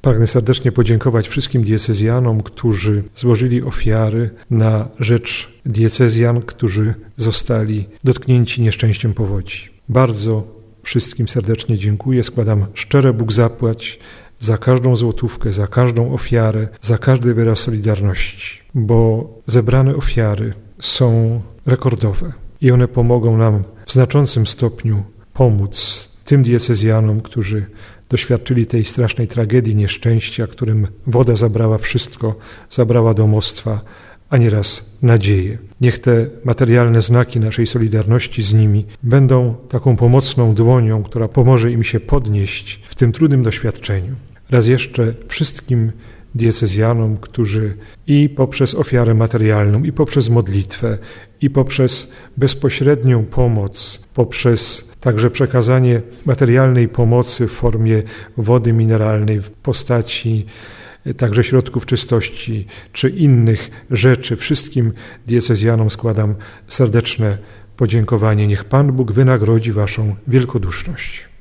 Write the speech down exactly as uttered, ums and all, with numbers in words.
Pragnę serdecznie podziękować wszystkim diecezjanom, którzy złożyli ofiary na rzecz diecezjan, którzy zostali dotknięci nieszczęściem powodzi. Bardzo wszystkim serdecznie dziękuję, składam szczere Bóg zapłać za każdą złotówkę, za każdą ofiarę, za każdy wyraz solidarności, bo zebrane ofiary są rekordowe i one pomogą nam w znaczącym stopniu pomóc tym diecezjanom, którzy doświadczyli tej strasznej tragedii, nieszczęścia, którym woda zabrała wszystko, zabrała domostwa, a nieraz nadzieję. Niech te materialne znaki naszej solidarności z nimi będą taką pomocną dłonią, która pomoże im się podnieść w tym trudnym doświadczeniu. Raz jeszcze wszystkim diecezjanom, którzy i poprzez ofiarę materialną, i poprzez modlitwę, i poprzez bezpośrednią pomoc, poprzez także przekazanie materialnej pomocy w formie wody mineralnej, w postaci także środków czystości czy innych rzeczy, wszystkim diecezjanom składam serdeczne podziękowanie. Niech Pan Bóg wynagrodzi waszą wielkoduszność.